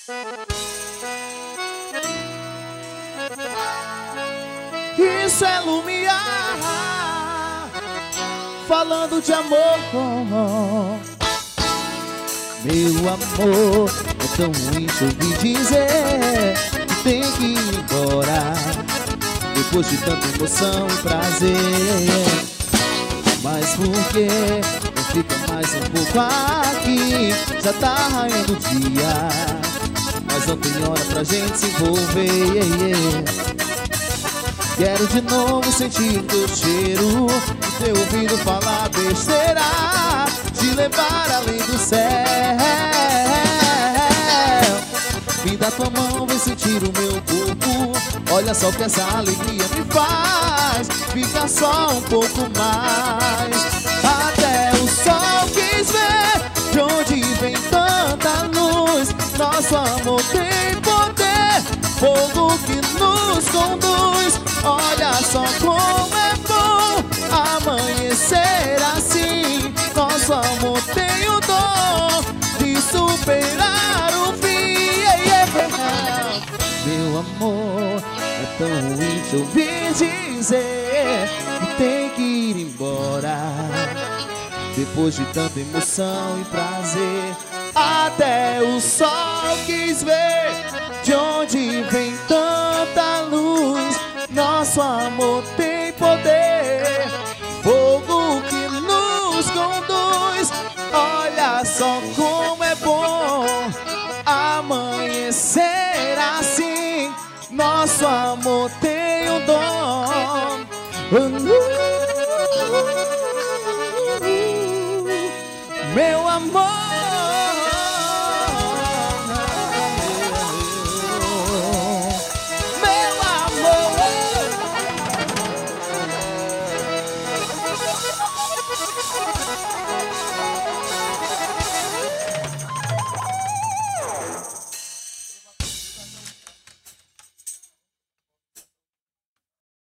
Isso é Lumiar, falando de amor. Meu amor, é tão ruim te ouvir dizer que tem que ir embora, depois de tanta emoção e prazer. Mas por que não fica mais um pouco aqui? Já tá raiando o dia, mas não tem hora pra gente se envolver. Quero de novo sentir teu cheiro, teu ouvido falar besteira, te levar além do céu. Me dá tua mão, vem sentir o meu corpo. Olha só que essa alegria me faz ficar só um pouco mais. Até o sol quis ver de onde vem tanta luz. Nosso amor tem poder, fogo que nos conduz. Olha só como é bom amanhecer assim. Nosso amor tem o dom de superar o fim. Meu amor, é tão ruim te ouvir dizer que tem que ir embora, depois de tanta emoção e prazer. Até o sol quis ver de onde vem tanta luz. Nosso amor tem poder, fogo que nos conduz. Olha só como é bom amanhecer assim. Nosso amor tem um dom.